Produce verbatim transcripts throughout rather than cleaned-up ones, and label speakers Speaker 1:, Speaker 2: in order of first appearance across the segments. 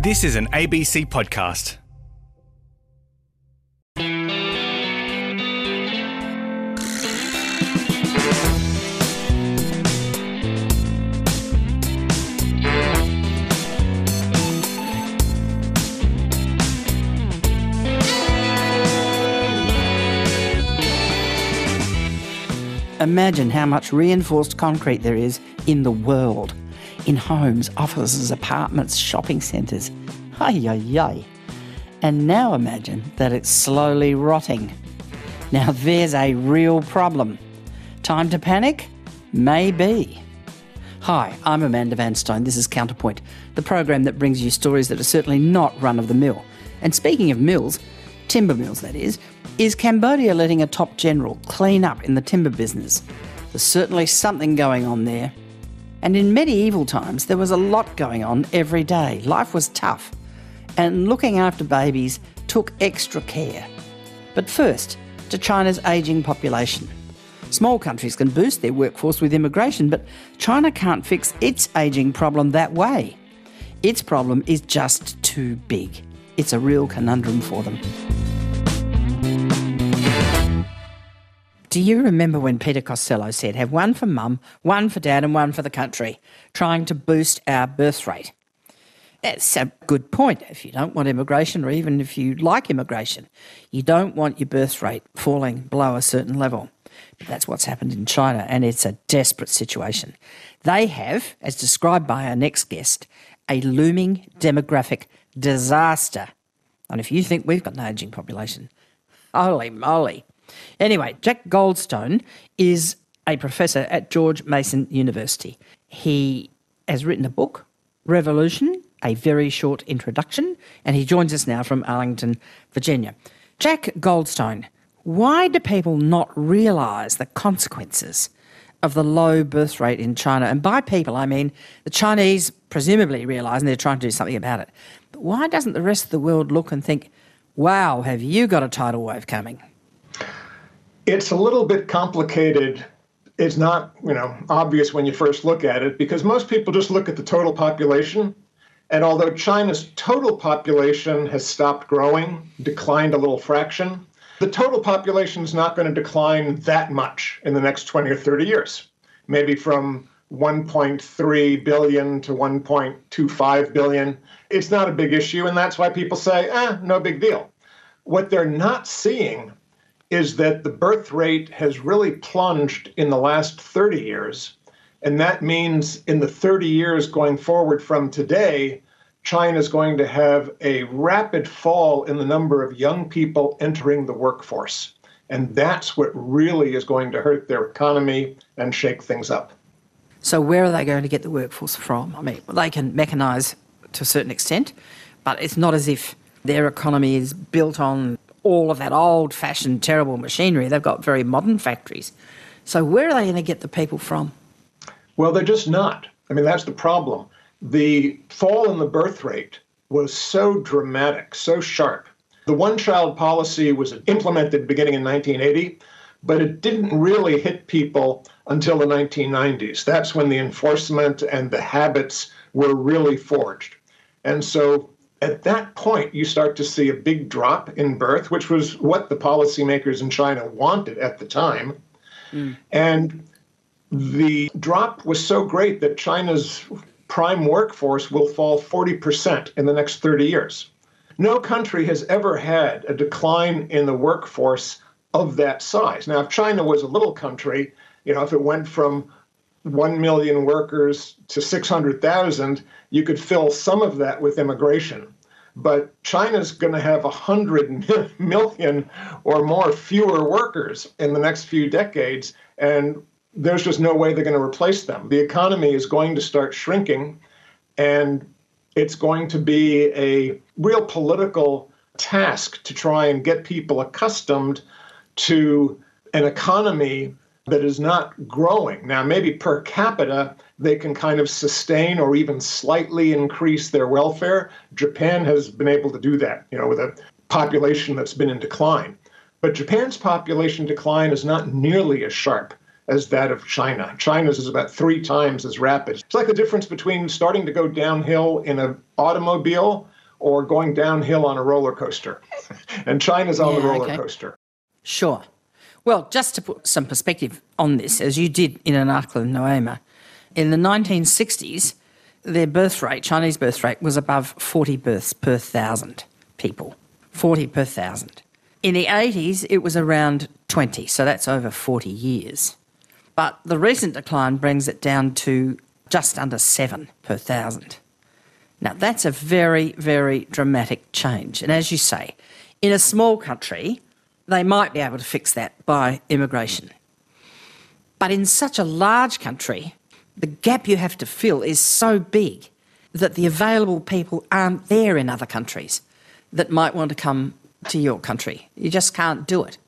Speaker 1: This is an A B C podcast.
Speaker 2: Imagine how much reinforced concrete there is in the world. In homes, offices, apartments, shopping centres. Ay, ay, ay. And now imagine that it's slowly rotting. Now there's a real problem. Time to panic? Maybe. Hi, I'm Amanda Vanstone. This is Counterpoint, the program that brings you stories that are certainly not run-of-the-mill. And speaking of mills, timber mills that is, is Cambodia letting a top general clean up in the timber business? There's certainly something going on there. And in medieval times, there was a lot going on every day. Life was tough, and looking after babies took extra care. But first, to China's ageing population. Small countries can boost their workforce with immigration, but China can't fix its ageing problem that way. Its problem is just too big. It's a real conundrum for them. Do you remember when Peter Costello said, have one for mum, one for dad and one for the country, trying to boost our birth rate? It's a good point. If you don't want immigration, or even if you like immigration, you don't want your birth rate falling below a certain level. But that's what's happened in China, and it's a desperate situation. They have, as described by our next guest, a looming demographic disaster. And if you think we've got an ageing population, holy moly. Anyway, Jack Goldstone is a professor at George Mason University. He has written a book, Revolution, A Very Short Introduction, and he joins us now from Arlington, Virginia. Jack Goldstone, why do people not realise the consequences of the low birth rate in China? And by people, I mean the Chinese presumably realise and they're trying to do something about it. But why doesn't the rest of the world look and think, wow, have you got a tidal wave coming?
Speaker 3: It's a little bit complicated. It's not, you know, obvious when you first look at it, because most people just look at the total population. And although China's total population has stopped growing, declined a little fraction, the total population is not going to decline that much in the next twenty or thirty years. Maybe from one point three billion to one point two five billion. It's not a big issue, and that's why people say, eh, no big deal. What they're not seeing is that the birth rate has really plunged in the last thirty years. And that means in the thirty years going forward from today, China is going to have a rapid fall in the number of young people entering the workforce. And that's what really is going to hurt their economy and shake things up.
Speaker 2: So where are they going to get the workforce from? I mean, they can mechanise to a certain extent, but it's not as if their economy is built on all of that old-fashioned, terrible machinery. They've got very modern factories. So where are they going to get the people from?
Speaker 3: Well, they're just not. I mean, that's the problem. The fall in the birth rate was so dramatic, so sharp. The one-child policy was implemented beginning in nineteen eighty, but it didn't really hit people until the nineteen nineties. That's when the enforcement and the habits were really forged. And so at that point, you start to see a big drop in birth, which was what the policymakers in China wanted at the time. Mm. And the drop was so great that China's prime workforce will fall forty percent in the next thirty years. No country has ever had a decline in the workforce of that size. Now, if China was a little country, you know, if it went from one million workers to six hundred thousand, you could fill some of that with immigration. But China's going to have one hundred million or more fewer workers in the next few decades, and there's just no way they're going to replace them. The economy is going to start shrinking, and it's going to be a real political task to try and get people accustomed to an economy that is not growing. Now, maybe per capita, they can kind of sustain or even slightly increase their welfare. Japan has been able to do that, you know, with a population that's been in decline. But Japan's population decline is not nearly as sharp as that of China. China's is about three times as rapid. It's like the difference between starting to go downhill in an automobile or going downhill on a roller coaster. And China's on
Speaker 2: Yeah,
Speaker 3: the roller
Speaker 2: okay.
Speaker 3: coaster.
Speaker 2: Sure. Well, just to put some perspective on this, as you did in an article in Noema, in the nineteen sixties, their birth rate, Chinese birth rate, was above forty births per thousand people. forty per thousand. In the eighties, it was around twenty, so that's over forty years. But the recent decline brings it down to just under seven per thousand. Now, that's a very, very dramatic change. And as you say, in a small country, they might be able to fix that by immigration. But in such a large country, the gap you have to fill is so big that the available people aren't there in other countries that might want to come to your country. You just can't do it.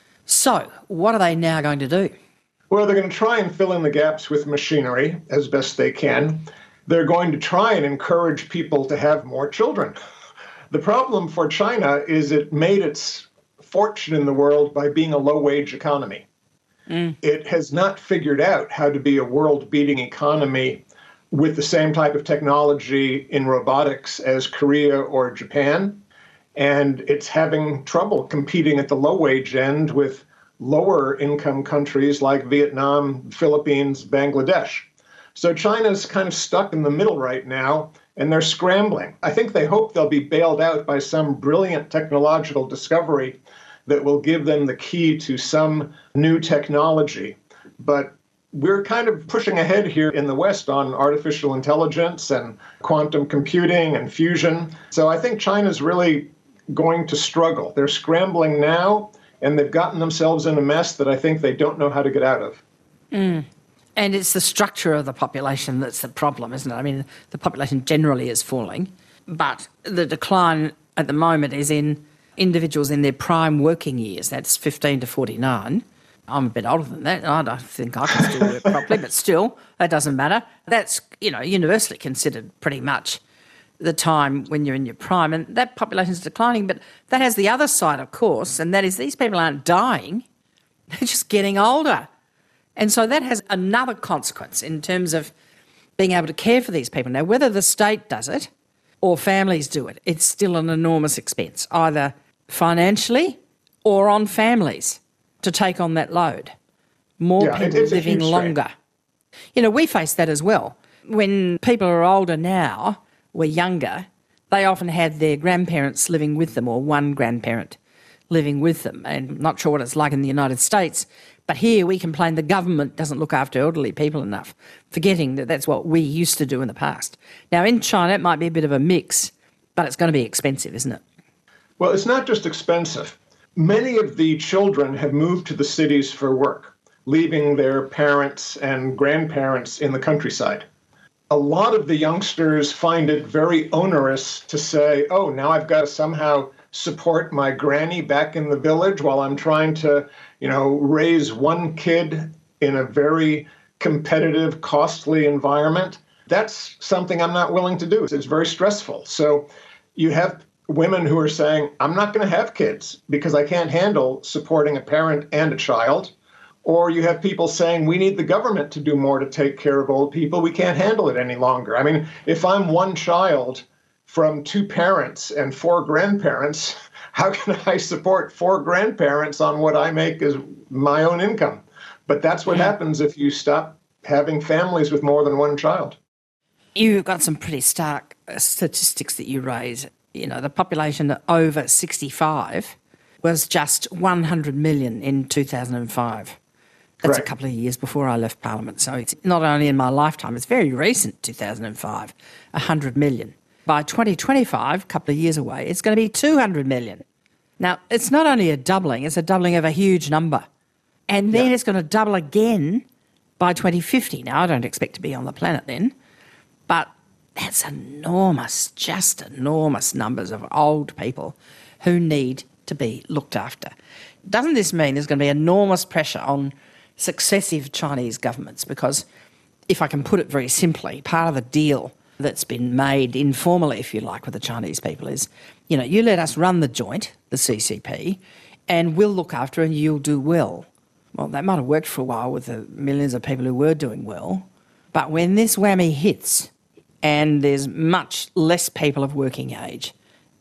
Speaker 2: So, what are they now going to do?
Speaker 3: Well, they're going to try and fill in the gaps with machinery as best they can. They're going to try and encourage people to have more children. The problem for China is it made its fortune in the world by being a low-wage economy. Mm. It has not figured out how to be a world-beating economy with the same type of technology in robotics as Korea or Japan. And it's having trouble competing at the low-wage end with lower-income countries like Vietnam, Philippines, Bangladesh. So China's kind of stuck in the middle right now, and they're scrambling. I think they hope they'll be bailed out by some brilliant technological discovery that will give them the key to some new technology. But we're kind of pushing ahead here in the West on artificial intelligence and quantum computing and fusion. So I think China's really going to struggle. They're scrambling now, and they've gotten themselves in a mess that I think they don't know how to get out of.
Speaker 2: Mm. And it's the structure of the population that's the problem, isn't it? I mean, the population generally is falling, but the decline at the moment is in individuals in their prime working years. That's fifteen to forty-nine. I'm a bit older than that. I don't think I can still work properly, but still, that doesn't matter. That's, you know, universally considered pretty much the time when you're in your prime, and that population is declining. But that has the other side, of course, and that is these people aren't dying, they're just getting older. And so that has another consequence in terms of being able to care for these people. Now, whether the state does it or families do it, it's still an enormous expense, either financially or on families to take on that load. More
Speaker 3: yeah,
Speaker 2: people living longer. You know, we face that as well. When people are older now, were younger, they often had their grandparents living with them or one grandparent living with them. And I'm not sure what it's like in the United States, but here we complain the government doesn't look after elderly people enough, forgetting that that's what we used to do in the past. Now, in China, it might be a bit of a mix, but it's going to be expensive, isn't it?
Speaker 3: Well, it's not just expensive. Many of the children have moved to the cities for work, leaving their parents and grandparents in the countryside. A lot of the youngsters find it very onerous to say, oh, now I've got to somehow support my granny back in the village while I'm trying to, you know, raise one kid in a very competitive, costly environment. That's something I'm not willing to do. It's very stressful. So you have women who are saying, I'm not going to have kids because I can't handle supporting a parent and a child. Or you have people saying, we need the government to do more to take care of old people. We can't handle it any longer. I mean, if I'm one child from two parents and four grandparents, how can I support four grandparents on what I make as my own income? But that's what happens if you stop having families with more than one child.
Speaker 2: You've got some pretty stark statistics that you raise. You know, the population over sixty-five was just one hundred million in two thousand five. That's
Speaker 3: Correct.
Speaker 2: A couple of years before I left Parliament. So it's not only in my lifetime, it's very recent, two thousand five, one hundred million. By twenty twenty-five, a couple of years away, it's going to be two hundred million. Now, it's not only a doubling, it's a doubling of a huge number. And then yeah. It's going to double again by twenty fifty. Now, I don't expect to be on the planet then, but that's enormous, just enormous numbers of old people who need to be looked after. Doesn't this mean there's going to be enormous pressure on successive Chinese governments? Because if I can put it very simply, part of the deal that's been made informally, if you like, with the Chinese people is, you know, you let us run the joint, the C C P, and we'll look after and you'll do well. Well, that might have worked for a while with the millions of people who were doing well, but when this whammy hits and there's much less people of working age,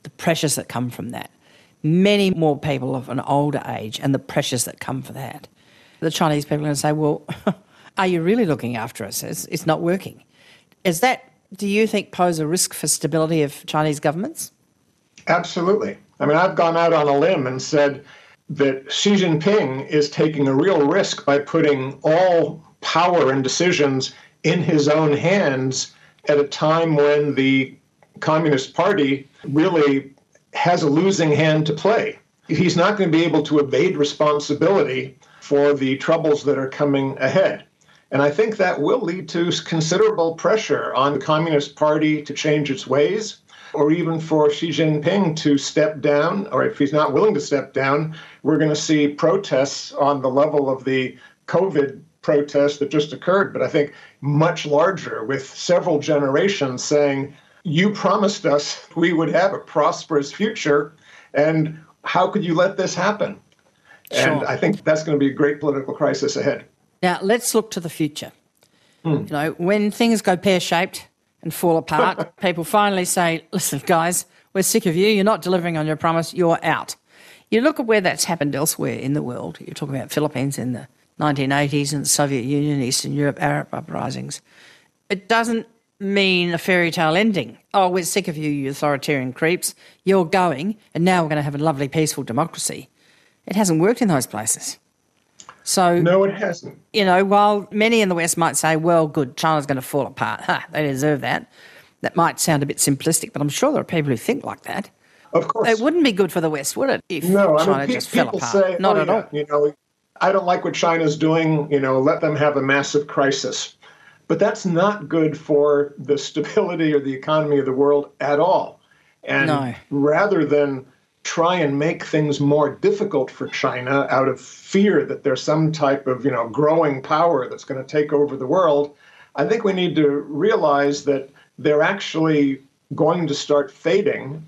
Speaker 2: the pressures that come from that. Many more people of an older age and the pressures that come for that. The Chinese people are going to say, well, are you really looking after us? It's, it's not working. Is that, do you think, pose a risk for stability of Chinese governments?
Speaker 3: Absolutely. I mean, I've gone out on a limb and said that Xi Jinping is taking a real risk by putting all power and decisions in his own hands at a time when the Communist Party really has a losing hand to play. He's not going to be able to evade responsibility for the troubles that are coming ahead. And I think that will lead to considerable pressure on the Communist Party to change its ways, or even for Xi Jinping to step down, or if he's not willing to step down, we're going to see protests on the level of the COVID protests that just occurred, but I think much larger, with several generations saying, you promised us we would have a prosperous future, and how could you let this happen? Sure. And I think that's going to be a great political crisis ahead.
Speaker 2: Now, let's look to the future. Hmm. You know, when things go pear-shaped and fall apart, people finally say, listen, guys, we're sick of you. You're not delivering on your promise. You're out. You look at where that's happened elsewhere in the world. You're talking about Philippines in the nineteen eighties and the Soviet Union, Eastern Europe, Arab uprisings. It doesn't mean a fairy tale ending. Oh, we're sick of you, you authoritarian creeps. You're going, and now we're going to have a lovely, peaceful democracy. It hasn't worked in those places. So,
Speaker 3: no, it hasn't.
Speaker 2: You know, while many in the West might say, well, good, China's going to fall apart. Ha, they deserve that. That might sound a bit simplistic, but I'm sure there are people who think like that.
Speaker 3: Of course.
Speaker 2: It wouldn't be good for the West, would it, if
Speaker 3: no,
Speaker 2: China
Speaker 3: I mean, pe-
Speaker 2: just fell apart?
Speaker 3: Say,
Speaker 2: Not
Speaker 3: oh,
Speaker 2: at
Speaker 3: yeah,
Speaker 2: all.
Speaker 3: You know, I don't like what China's doing, you know, let them have a massive crisis. But that's not good for the stability or the economy of the world at all. And
Speaker 2: no.
Speaker 3: rather than try and make things more difficult for China out of fear that there's some type of, you know, growing power that's going to take over the world, I think we need to realize that they're actually going to start fading,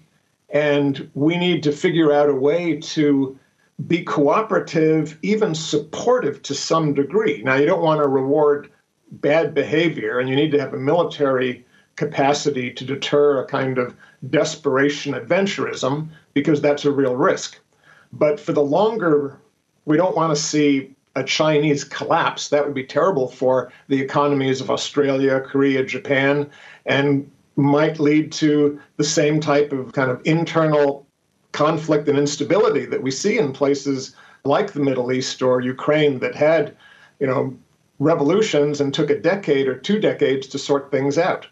Speaker 3: and we need to figure out a way to be cooperative, even supportive to some degree. Now, you don't want to reward bad behavior, and you need to have a military capacity to deter a kind of desperation adventurism, because that's a real risk. But for the longer, we don't want to see a Chinese collapse. That would be terrible for the economies of Australia, Korea, Japan, and might lead to the same type of kind of internal conflict and instability that we see in places like the Middle East or Ukraine that had, you know, revolutions and took a decade or two decades to sort things out.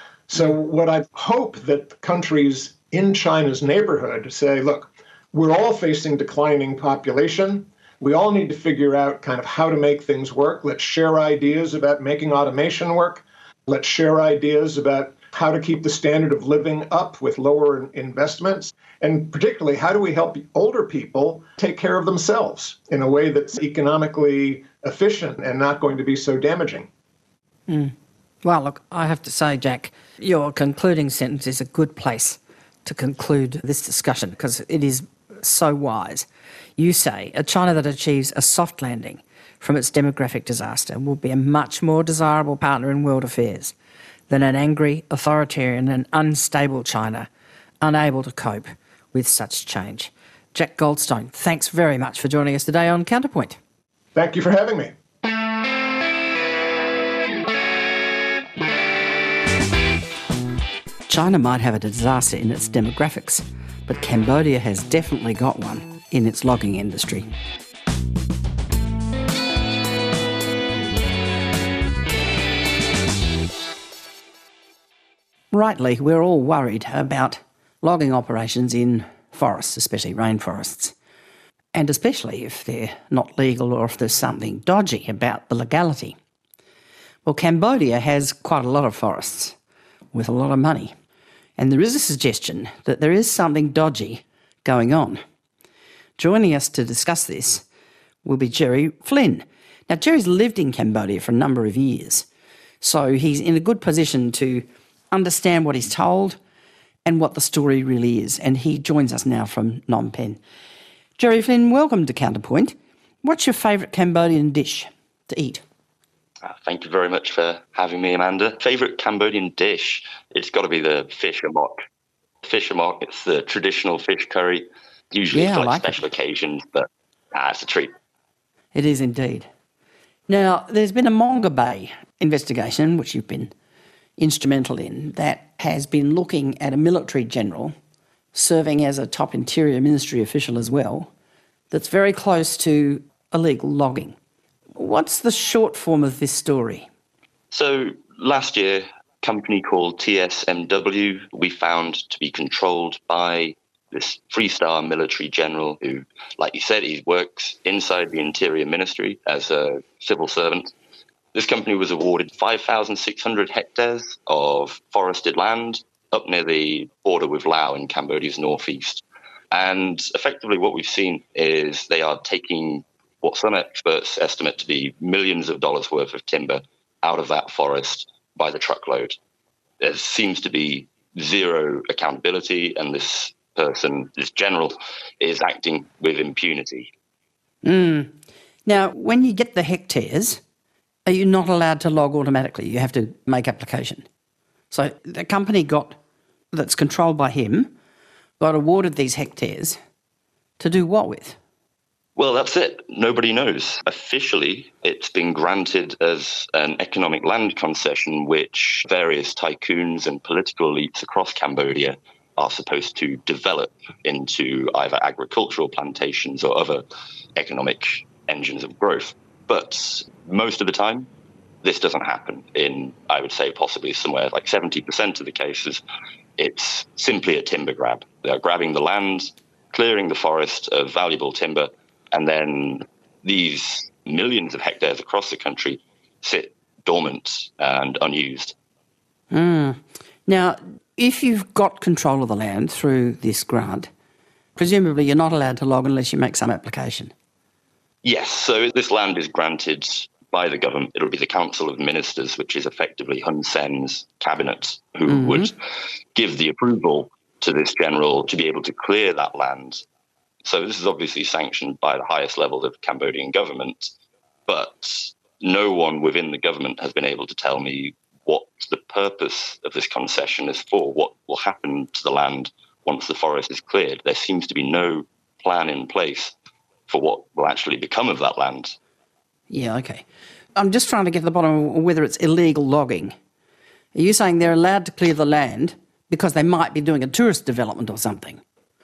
Speaker 3: So what I hope that countries in China's neighborhood say, look, we're all facing declining population. We all need to figure out kind of how to make things work. Let's share ideas about making automation work. Let's share ideas about how to keep the standard of living up with lower investments. And particularly, how do we help older people take care of themselves in a way that's economically efficient and not going to be so damaging?
Speaker 2: Mm. Well, look, I have to say, Jack, your concluding sentence is a good place to conclude this discussion, because it is so wise. You say a China that achieves a soft landing from its demographic disaster will be a much more desirable partner in world affairs than an angry, authoritarian and unstable China unable to cope with such change. Jack Goldstone, thanks very much for joining us today on Counterpoint.
Speaker 3: Thank you for having me.
Speaker 2: China might have a disaster in its demographics, but Cambodia has definitely got one in its logging industry. Rightly, we're all worried about logging operations in forests, especially rainforests, and especially if they're not legal or if there's something dodgy about the legality. Well, Cambodia has quite a lot of forests with a lot of money, and there is a suggestion that there is something dodgy going on. Joining us to discuss this will be Jerry Flynn. Now, Jerry's lived in Cambodia for a number of years, so he's in a good position to understand what he's told and what the story really is, and he joins us now from Phnom Penh. Jerry Flynn, welcome to Counterpoint. What's your favourite Cambodian dish to eat?
Speaker 4: Uh, thank you very much for having me, Amanda. Favourite Cambodian dish? It's got to be the fish amok. Fish amok, it's the traditional fish curry, usually
Speaker 2: Yeah,
Speaker 4: for
Speaker 2: I
Speaker 4: like
Speaker 2: like
Speaker 4: special
Speaker 2: it.
Speaker 4: occasions, but ah, it's a treat.
Speaker 2: It is indeed. Now, there's been a Monga Bay investigation, which you've been instrumental in, that has been looking at a military general serving as a top Interior Ministry official as well, that's very close to illegal logging. What's the short form of this story?
Speaker 4: So last year, a company called T S M W, we found to be controlled by this three-star military general who, like you said, he works inside the Interior Ministry as a civil servant. This company was awarded five thousand six hundred hectares of forested land up near the border with Laos in Cambodia's northeast. And effectively what we've seen is they are taking what some experts estimate to be millions of dollars worth of timber out of that forest by the truckload. There seems to be zero accountability, and this person, this general, is acting with impunity.
Speaker 2: Mm. Now, when you get the hectares, are you not allowed to log automatically? You have to make application. So the company got that's controlled by him got awarded these hectares to do what with?
Speaker 4: Well, that's it. Nobody knows. Officially, it's been granted as an economic land concession, which various tycoons and political elites across Cambodia are supposed to develop into either agricultural plantations or other economic engines of growth. But most of the time, this doesn't happen. In, I would say, possibly somewhere like seventy percent of the cases, it's simply a timber grab. They're grabbing the land, clearing the forest of valuable timber, and then these millions of hectares across the country sit dormant and unused.
Speaker 2: Mm. Now, if you've got control of the land through this grant, presumably you're not allowed to log unless you make some application.
Speaker 4: Yes, so this land is granted by the government. It'll be the Council of Ministers, which is effectively Hun Sen's cabinet, who mm-hmm. would give the approval to this general to be able to clear that land. So this is obviously sanctioned by the highest level of Cambodian government, but no one within the government has been able to tell me what the purpose of this concession is for, what will happen to the land once the forest is cleared. There seems to be no plan in place for what will actually become of that land.
Speaker 2: Yeah, okay. I'm just trying to get to the bottom of whether it's illegal logging. Are you saying they're allowed to clear the land because they might be doing a tourist development or something?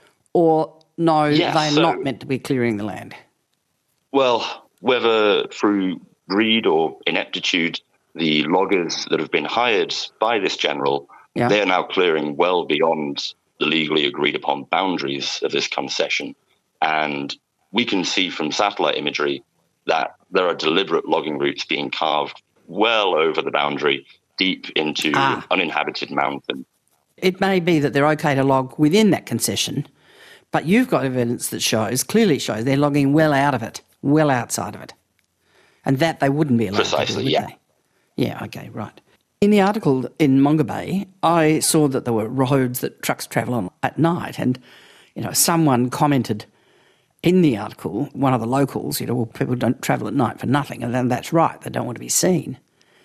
Speaker 2: Or no,
Speaker 4: yes,
Speaker 2: they're
Speaker 4: so,
Speaker 2: not meant to be clearing the land?
Speaker 4: Well, whether through greed or ineptitude, the loggers that have been hired by this general, yeah. they're now clearing well beyond the legally agreed upon boundaries of this concession. And we can see from satellite imagery that there are deliberate logging routes being carved well over the boundary, deep into ah. uninhabited mountain.
Speaker 2: It may be that they're okay to log within that concession, but you've got evidence that shows, clearly shows, they're logging well out of it, well outside of it. And that they wouldn't be allowed
Speaker 4: Precisely,
Speaker 2: to do, would
Speaker 4: yeah.
Speaker 2: they? Yeah, okay, right. In the article in Monga Bay, I saw that there were roads that trucks travel on at night, and, you know, someone commented in the article, one of the locals, you know, well, people don't travel at night for nothing, and then that's right, they don't want to be seen.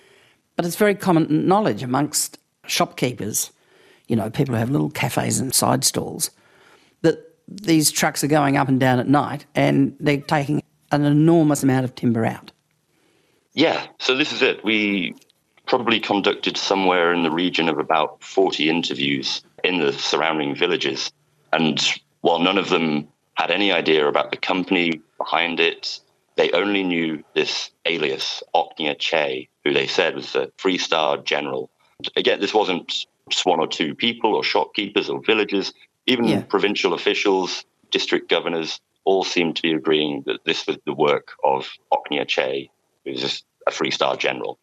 Speaker 2: But it's very common knowledge amongst shopkeepers, you know, people who have little cafes and side stalls, that these trucks are going up and down at night and they're taking an enormous amount of timber out.
Speaker 4: Yeah, so this is it. We probably conducted somewhere in the region of about forty interviews in the surrounding villages, and while none of them had any idea about the company behind it, they only knew this alias, Oknya Che, who they said was a three-star general. Again, this wasn't just one or two people or shopkeepers or villagers. Even yeah. provincial officials, district governors, all seemed to be agreeing that this was the work of Oknya Che, who was just a three-star general.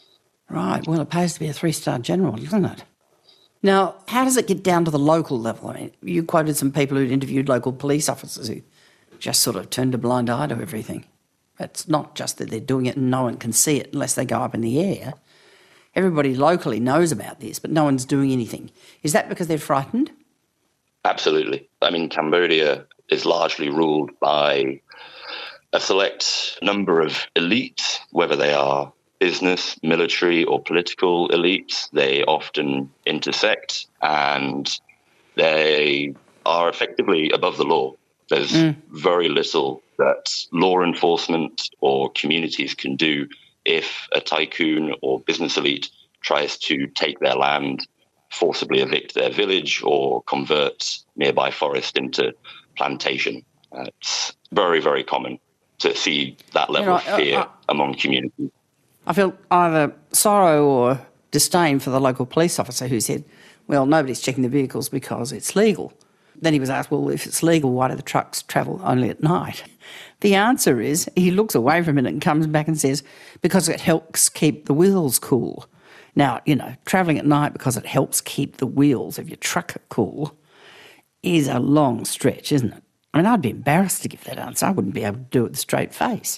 Speaker 2: Right. Well, it pays to be a three-star general, doesn't it? Now, how does it get down to the local level? I mean, you quoted some people who'd interviewed local police officers who just sort of turned a blind eye to everything. It's not just that they're doing it and no one can see it unless they go up in the air. Everybody locally knows about this, but no one's doing anything. Is that because they're frightened?
Speaker 4: Absolutely. I mean, Cambodia is largely ruled by a select number of elites, whether they are business, military or political elites. They often intersect, and They are effectively above the law. There's mm. very little that law enforcement or communities can do if a tycoon or business elite tries to take their land, forcibly evict their village, or convert nearby forest into plantation. Uh, it's very, very common to see that level you know, of fear uh, uh, among communities.
Speaker 2: I feel either sorrow or disdain for the local police officer who said, well, nobody's checking the vehicles because it's legal. Then he was asked, well, if it's legal, why do the trucks travel only at night? The answer is, he looks away for a minute and comes back and says, because it helps keep the wheels cool. Now, you know, travelling at night because it helps keep the wheels of your truck cool is a long stretch, isn't it? I mean, I'd be embarrassed to give that answer. I wouldn't be able to do it with a straight face.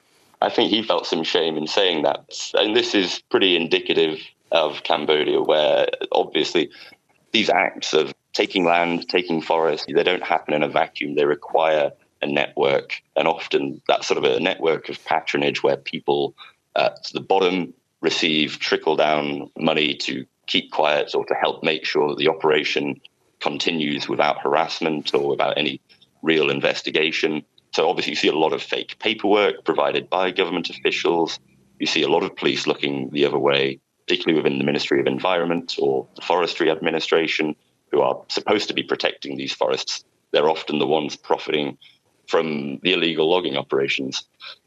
Speaker 4: I think he felt some shame in saying that. And this is pretty indicative of Cambodia, where obviously these acts of taking land, taking forest, they don't happen in a vacuum. They require a network, and often that's sort of a network of patronage where people at the bottom receive trickle-down money to keep quiet or to help make sure that the operation continues without harassment or without any real investigation. So obviously you see a lot of fake paperwork provided by government officials. You see a lot of police looking the other way, particularly within the Ministry of Environment or the Forestry Administration, who are supposed to be protecting these forests. They're often the ones profiting from the illegal logging operations.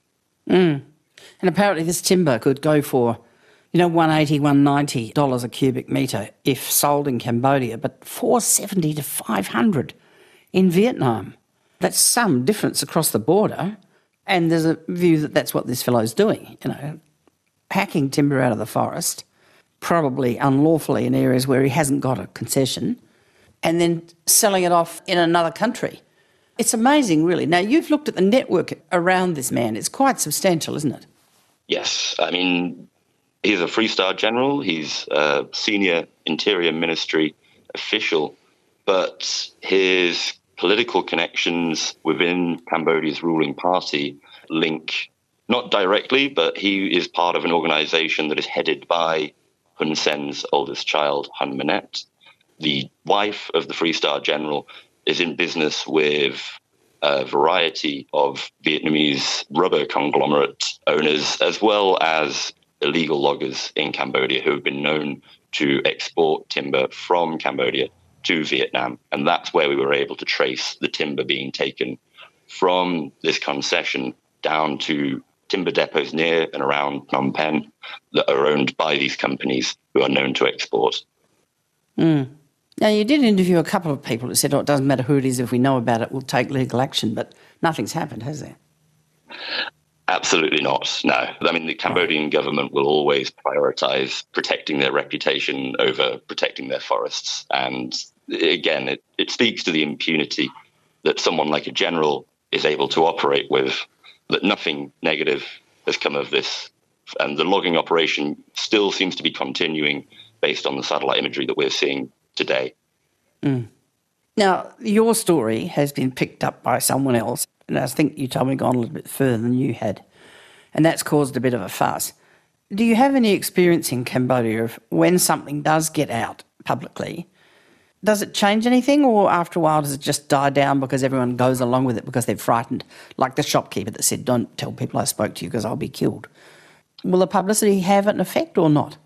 Speaker 2: Mm. And apparently this timber could go for, you know, one hundred eighty dollars, one hundred ninety dollars a cubic metre if sold in Cambodia, but four hundred seventy to five hundred in Vietnam. That's some difference across the border. And there's a view that that's what this fellow's doing, you know, hacking timber out of the forest, probably unlawfully in areas where he hasn't got a concession, and then selling it off in another country. It's amazing, really. Now, you've looked at the network around this man. It's quite substantial, isn't it?
Speaker 4: Yes. I mean, he's a three-star general. He's a senior Interior Ministry official, but his political connections within Cambodia's ruling party link, not directly, but he is part of an organisation that is headed by Hun Sen's oldest child, Hun Manet. The wife of the three-star general is in business with a variety of Vietnamese rubber conglomerate owners, as well as illegal loggers in Cambodia who have been known to export timber from Cambodia to Vietnam. And that's where we were able to trace the timber being taken from this concession down to timber depots near and around Phnom Penh that are owned by these companies who are known to export.
Speaker 2: Mm. Now, you did interview a couple of people who said, oh, it doesn't matter who it is, if we know about it, we'll take legal action, but nothing's happened, has there?
Speaker 4: Absolutely not, no. I mean, the Cambodian government will always prioritise protecting their reputation over protecting their forests. And again, it, it speaks to the impunity that someone like a general is able to operate with, that nothing negative has come of this. And the logging operation still seems to be continuing based on the satellite imagery that we're seeing today.
Speaker 2: Mm. Now, your story has been picked up by someone else, and I think you told me gone a little bit further than you had, and that's caused a bit of a fuss. Do you have any experience in Cambodia of when something does get out publicly, does it change anything, or after a while does it just die down because everyone goes along with it because they're frightened, like the shopkeeper that said, don't tell people I spoke to you because I'll be killed? Will the publicity have an effect or not?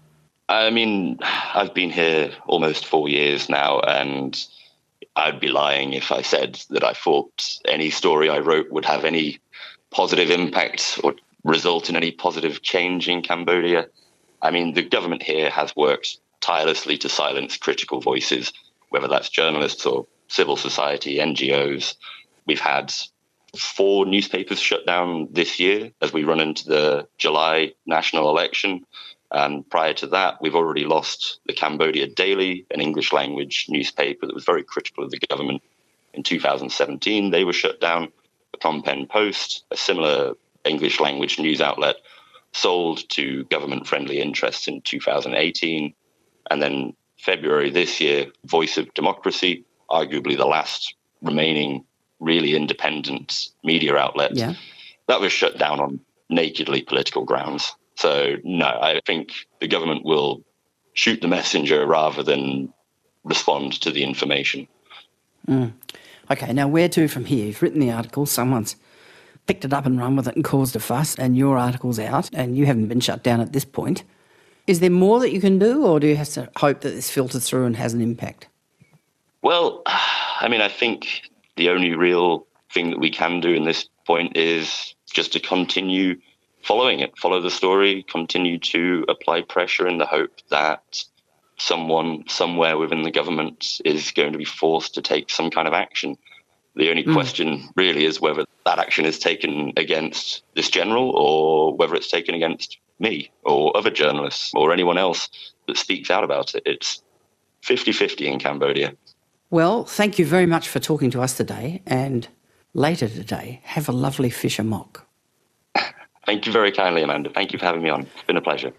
Speaker 4: I mean, I've been here almost four years now, and I'd be lying if I said that I thought any story I wrote would have any positive impact or result in any positive change in Cambodia. I mean, the government here has worked tirelessly to silence critical voices, whether that's journalists or civil society, N G Os. We've had four newspapers shut down this year as we run into the July national election. And prior to that, we've already lost the Cambodia Daily, an English language newspaper that was very critical of the government. In two thousand seventeen, they were shut down. The Phnom Penh Post, a similar English language news outlet, sold to government-friendly interests in two thousand eighteen. And then February this year, Voice of Democracy, arguably the last remaining really independent media outlet,
Speaker 2: yeah.
Speaker 4: that was shut down on nakedly political grounds. So, no, I think the government will shoot the messenger rather than respond to the information.
Speaker 2: Mm. Okay, now where to from here? You've written the article, someone's picked it up and run with it and caused a fuss, and your article's out, and you haven't been shut down at this point. Is there more that you can do, or do you have to hope that this filters through and has an impact?
Speaker 4: Well, I mean, I think the only real thing that we can do in this point is just to continue following it, follow the story, continue to apply pressure in the hope that someone somewhere within the government is going to be forced to take some kind of action. The only mm. question really is whether that action is taken against this general or whether it's taken against me or other journalists or anyone else that speaks out about it. It's fifty-fifty in Cambodia.
Speaker 2: Well, thank you very much for talking to us today, and later today, have a lovely fish amok.
Speaker 4: Thank you very kindly, Amanda. Thank you for having me on. It's been a pleasure.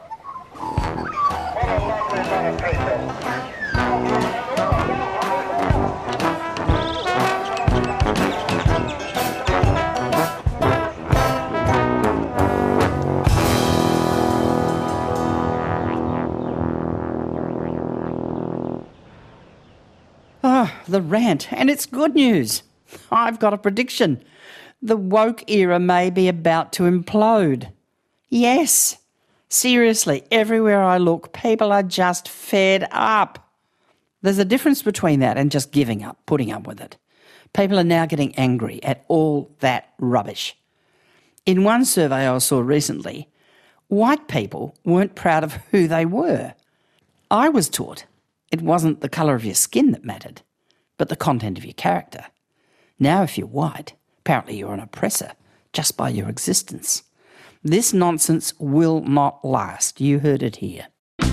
Speaker 2: Oh, the rant, and it's good news. I've got a prediction. The woke era may be about to implode. Yes, seriously, everywhere I look, people are just fed up. There's a difference between that and just giving up, putting up with it. People are now getting angry at all that rubbish. In one survey I saw recently, white people weren't proud of who they were. I was taught it wasn't the colour of your skin that mattered, but the content of your character. Now if you're white, apparently you're an oppressor just by your existence. This nonsense will not last. You heard it here.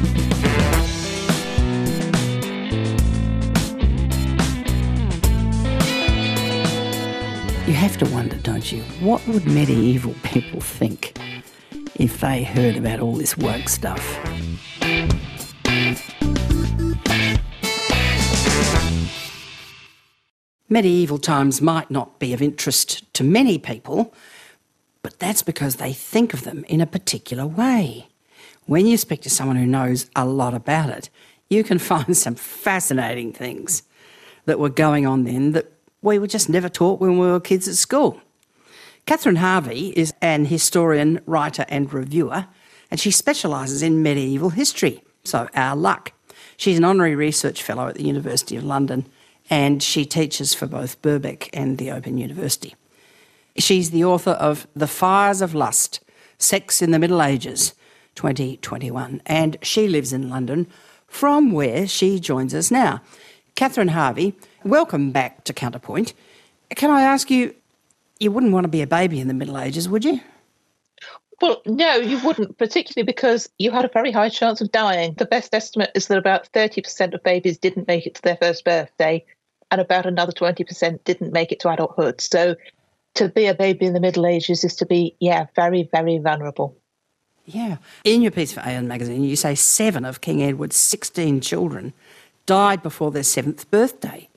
Speaker 2: You have to wonder, don't you, what would medieval people think if they heard about all this woke stuff? Medieval times might not be of interest to many people, but that's because they think of them in a particular way. When you speak to someone who knows a lot about it, you can find some fascinating things that were going on then that we were just never taught when we were kids at school. Catherine Harvey is an historian, writer and reviewer, and she specialises in medieval history, so our luck. She's an honorary research fellow at the University of London, and she teaches for both Birkbeck and the Open University. She's the author of The Fires of Lust, Sex in the Middle Ages, twenty twenty-one, and she lives in London, from where she joins us now. Catherine Harvey, welcome back to Counterpoint. Can I ask you, you wouldn't want to be a baby in the Middle Ages, would you?
Speaker 5: Well, no, you wouldn't, particularly because you had a very high chance of dying. The best estimate is that about thirty percent of babies didn't make it to their first birthday, and about another twenty percent didn't make it to adulthood. So to be a baby in the Middle Ages is to be, yeah, very, very vulnerable. Yeah.
Speaker 2: In your piece for Aeon magazine, you say seven of King Edward's sixteen children died before their seventh birthday.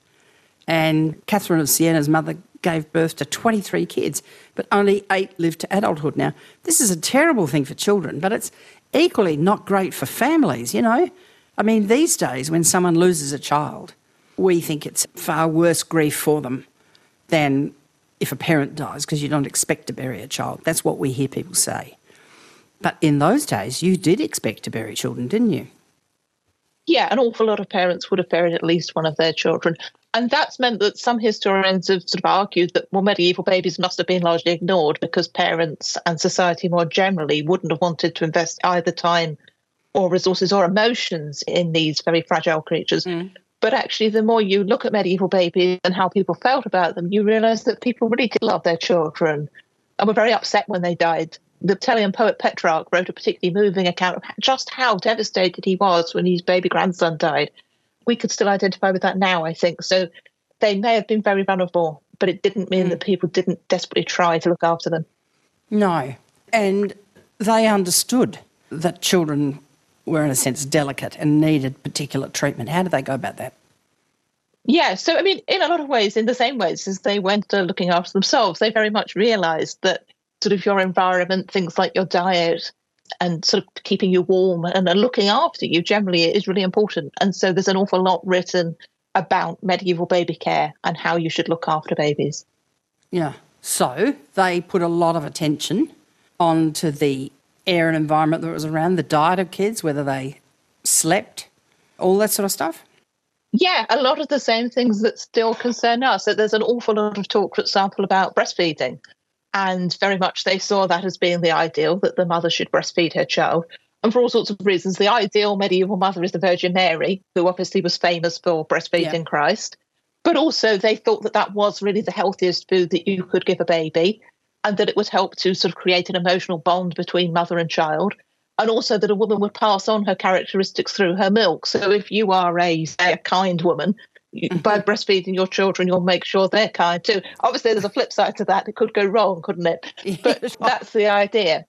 Speaker 2: And Catherine of Siena's mother gave birth to twenty-three kids, but only eight lived to adulthood. Now, this is a terrible thing for children, but it's equally not great for families, you know. I mean, these days when someone loses a child, we think it's far worse grief for them than if a parent dies, because you don't expect to bury a child. That's what we hear people say. But in those days, you did expect to bury children, didn't you?
Speaker 5: Yeah, an awful lot of parents would have buried at least one of their children. And that's meant that some historians have sort of argued that, well, medieval babies must have been largely ignored because parents and society more generally wouldn't have wanted to invest either time or resources or emotions in these very fragile creatures. Mm. But actually, the more you look at medieval babies and how people felt about them, you realise that people really did love their children and were very upset when they died. The Italian poet Petrarch wrote a particularly moving account of just how devastated he was when his baby grandson died. We could still identify with that now, I think. So they may have been very vulnerable, but it didn't mean mm. that people didn't desperately try to look after them.
Speaker 2: No. And they understood that children were, in a sense, delicate and needed particular treatment. How did they go about that?
Speaker 5: Yeah, so, I mean, in a lot of ways, in the same ways as they went uh, looking after themselves, they very much realised that sort of your environment, things like your diet, and sort of keeping you warm and uh, looking after you generally is really important. And so there's an awful lot written about medieval baby care and how you should look after babies.
Speaker 2: Yeah. So they put a lot of attention onto the air and environment that was around, the diet of kids, whether they slept, all that sort of stuff.
Speaker 5: Yeah, a lot of the same things that still concern us. So there's an awful lot of talk, for example, about breastfeeding. And very much they saw that as being the ideal, that the mother should breastfeed her child. And for all sorts of reasons, the ideal medieval mother is the Virgin Mary, who obviously was famous for breastfeeding yeah. Christ. But also they thought that that was really the healthiest food that you could give a baby, and that it would help to sort of create an emotional bond between mother and child. And also that a woman would pass on her characteristics through her milk. So if you are a, say, a kind woman, mm-hmm. by breastfeeding your children, you'll make sure they're kind too. Obviously, there's a flip side to that. It could go wrong, couldn't it?
Speaker 2: Yeah,
Speaker 5: but
Speaker 2: right.
Speaker 5: That's the idea.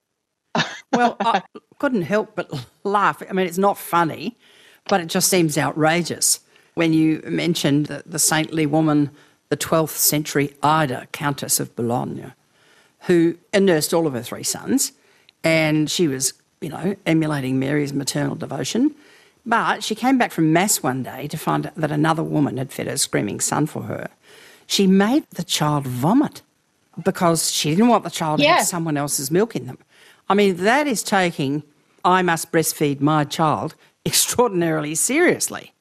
Speaker 2: Well, I couldn't help but laugh. I mean, it's not funny, but it just seems outrageous when you mentioned the, the saintly woman, the twelfth century Ida, Countess of Boulogne, who nursed all of her three sons, and she was, you know, emulating Mary's maternal devotion. But she came back from Mass one day to find that another woman had fed her screaming son for her. She made the child vomit because she didn't want the child
Speaker 5: yeah.
Speaker 2: to have someone else's milk in them. I mean, that is taking I must breastfeed my child extraordinarily seriously.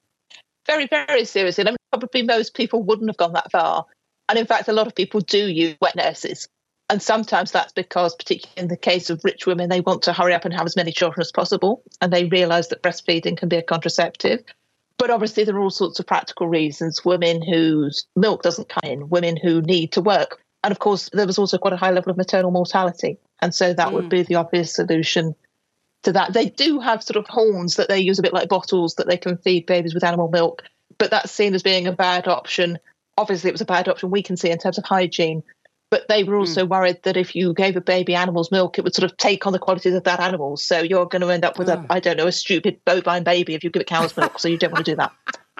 Speaker 5: Very, very seriously. I mean, probably most people wouldn't have gone that far. And in fact, a lot of people do use wet nurses. And sometimes that's because, particularly in the case of rich women, they want to hurry up and have as many children as possible. And they realise that breastfeeding can be a contraceptive. But obviously, there are all sorts of practical reasons. Women whose milk doesn't come in, women who need to work. And of course, there was also quite a high level of maternal mortality. And so that mm. would be the obvious solution to that. They do have sort of horns that they use a bit like bottles that they can feed babies with animal milk. But that's seen as being a bad option. Obviously, it was a bad option we can see in terms of hygiene. But they were also mm. worried that if you gave a baby animal's milk, it would sort of take on the qualities of that animal. So you're going to end up with, oh. a, I don't know, a stupid bovine baby if you give it cow's milk. So you don't want to do that.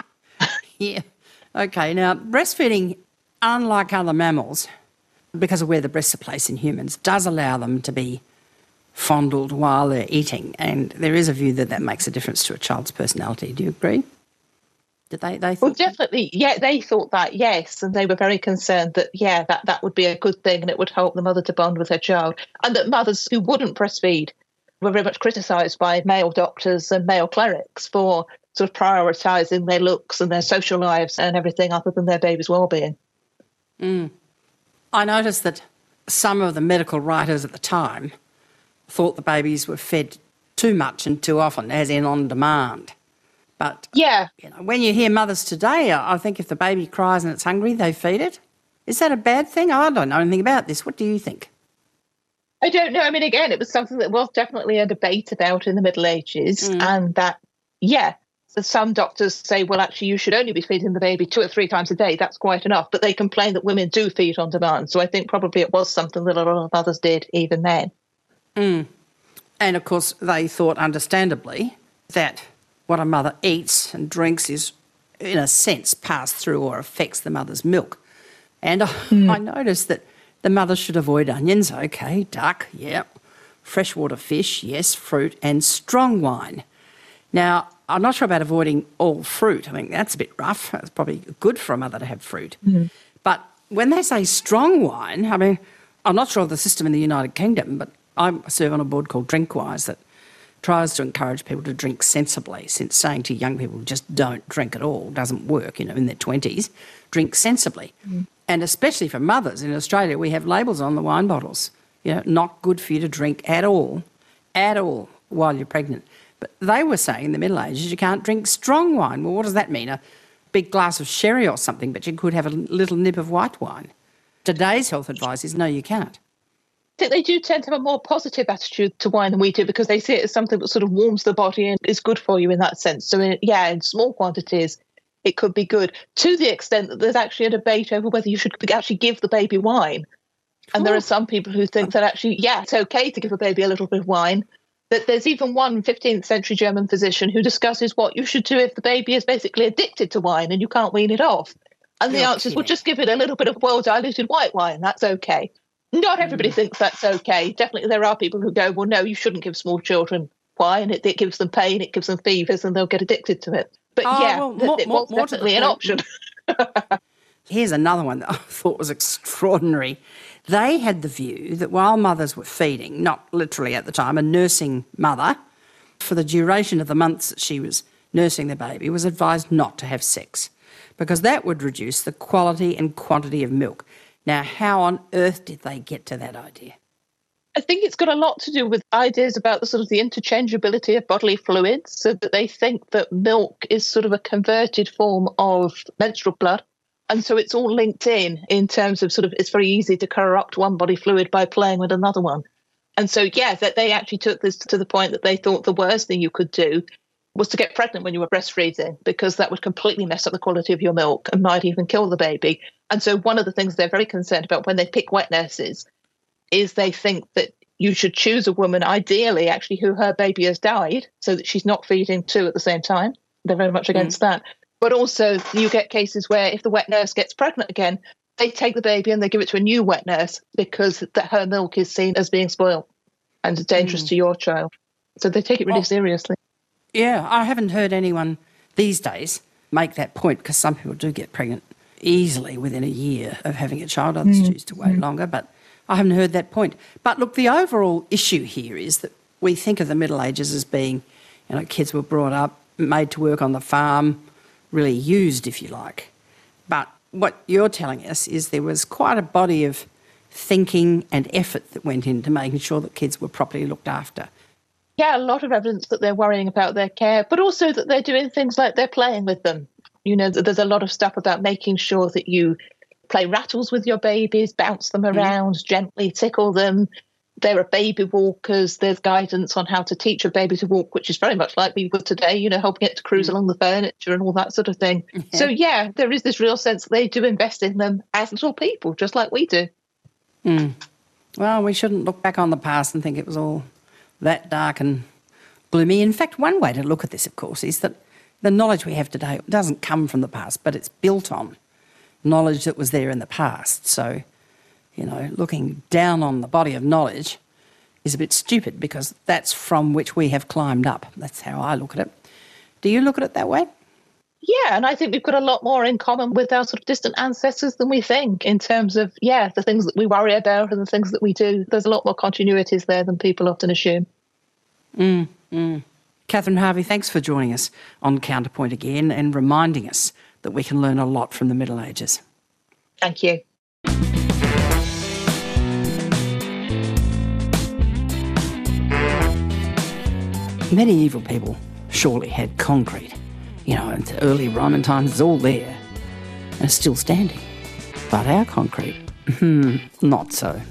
Speaker 2: Yeah. Okay. Now, breastfeeding, unlike other mammals, because of where the breasts are placed in humans, does allow them to be fondled while they're eating. And there is a view that that makes a difference to a child's personality. Do you agree? Did they, they
Speaker 5: well, definitely. Yeah, they thought that, yes. And they were very concerned that, yeah, that, that would be a good thing and it would help the mother to bond with her child. And that mothers who wouldn't breastfeed were very much criticised by male doctors and male clerics for sort of prioritising their looks and their social lives and everything other than their baby's well-being.
Speaker 2: Mm. I noticed that some of the medical writers at the time thought the babies were fed too much and too often, as in on demand. But
Speaker 5: yeah,
Speaker 2: you know, when you hear mothers today, I think if the baby cries and it's hungry, they feed it. Is that a bad thing? I don't know anything about this. What do you think?
Speaker 5: I don't know. I mean, again, it was something that was definitely a debate about in the Middle Ages, mm. and that, yeah, so some doctors say, well, actually, you should only be feeding the baby two or three times a day. That's quite enough. But they complain that women do feed on demand. So I think probably it was something that a lot of mothers did even then.
Speaker 2: Mm. And, of course, they thought, understandably, that what a mother eats and drinks is, in a sense, passed through or affects the mother's milk. And mm. I noticed that the mother should avoid onions, okay, duck, yeah, freshwater fish, yes, fruit, and strong wine. Now, I'm not sure about avoiding all fruit. I mean, that's a bit rough. It's probably good for a mother to have fruit. Mm. But when they say strong wine, I mean, I'm not sure of the system in the United Kingdom, but I serve on a board called Drinkwise that tries to encourage people to drink sensibly, since saying to young people just don't drink at all doesn't work, you know, in their twenties. Drink sensibly. Mm. And especially for mothers in Australia, we have labels on the wine bottles, you know, not good for you to drink at all, at all while you're pregnant. But they were saying in the Middle Ages you can't drink strong wine. Well, what does that mean? A big glass of sherry or something, but you could have a little nip of white wine. Today's health advice is no, you can't.
Speaker 5: I think they do tend to have a more positive attitude to wine than we do because they see it as something that sort of warms the body and is good for you in that sense. So, in, yeah, in small quantities, it could be good, to the extent that there's actually a debate over whether you should actually give the baby wine. And oh. there are some people who think that actually, yeah, it's okay to give a baby a little bit of wine. That there's even one fifteenth century German physician who discusses what you should do if the baby is basically addicted to wine and you can't wean it off. And the
Speaker 2: You're
Speaker 5: answer is,
Speaker 2: kidding.
Speaker 5: well, just give it a little bit of well-diluted white wine. That's okay. Not everybody mm. thinks that's okay. Definitely there are people who go, well, no, you shouldn't give small children. Why? And it, it gives them pain, it gives them fevers, and they'll get addicted to it. But
Speaker 2: oh,
Speaker 5: yeah,
Speaker 2: well,
Speaker 5: th-
Speaker 2: more,
Speaker 5: it
Speaker 2: more,
Speaker 5: was
Speaker 2: more
Speaker 5: definitely an option.
Speaker 2: Here's another one that I thought was extraordinary. They had the view that while mothers were feeding, not literally at the time, a nursing mother, for the duration of the months that she was nursing the baby, was advised not to have sex because that would reduce the quality and quantity of milk. Now, how on earth did they get to that idea?
Speaker 5: I think it's got a lot to do with ideas about the sort of the interchangeability of bodily fluids, so that they think that milk is sort of a converted form of menstrual blood. And so it's all linked in, in terms of sort of, it's very easy to corrupt one body fluid by playing with another one. And so, yeah, that they actually took this to the point that they thought the worst thing you could do was to get pregnant when you were breastfeeding, because that would completely mess up the quality of your milk and might even kill the baby. And so one of the things they're very concerned about when they pick wet nurses is they think that you should choose a woman, ideally, actually, who her baby has died, so that she's not feeding two at the same time. They're very much against mm. that. But also you get cases where if the wet nurse gets pregnant again, they take the baby and they give it to a new wet nurse because that her milk is seen as being spoiled and dangerous mm. to your child. So they take it really oh. seriously.
Speaker 2: Yeah, I haven't heard anyone these days make that point, because some people do get pregnant easily within a year of having a child. Others mm. choose to wait mm. longer, but I haven't heard that point. But look, the overall issue here is that we think of the Middle Ages as being, you know, kids were brought up, made to work on the farm, really used, if you like. But what you're telling us is there was quite a body of thinking and effort that went into making sure that kids were properly looked after.
Speaker 5: Yeah, a lot of evidence that they're worrying about their care, but also that they're doing things like they're playing with them. You know, there's a lot of stuff about making sure that you play rattles with your babies, bounce them around, mm. gently tickle them. There are baby walkers. There's guidance on how to teach a baby to walk, which is very much like we would today, you know, helping it to cruise mm. along the furniture and all that sort of thing. Yeah. So, yeah, there is this real sense that they do invest in them as little people, just like we do.
Speaker 2: Mm. Well, we shouldn't look back on the past and think it was all that dark and gloomy. In fact, one way to look at this, of course, is that the knowledge we have today doesn't come from the past, but it's built on knowledge that was there in the past. So, you know, looking down on the body of knowledge is a bit stupid, because that's from which we have climbed up. That's how I look at it. Do you look at it that way?
Speaker 5: Yeah, and I think we've got a lot more in common with our sort of distant ancestors than we think, in terms of, yeah, the things that we worry about and the things that we do. There's a lot more continuities there than people often assume.
Speaker 2: Mm, mm. Catherine Harvey, thanks for joining us on Counterpoint again and reminding us that we can learn a lot from the Middle Ages.
Speaker 5: Thank you.
Speaker 2: Medieval people surely had concrete. You know, in the early Roman times, it's all there and it's still standing. But our concrete, hmm, not so.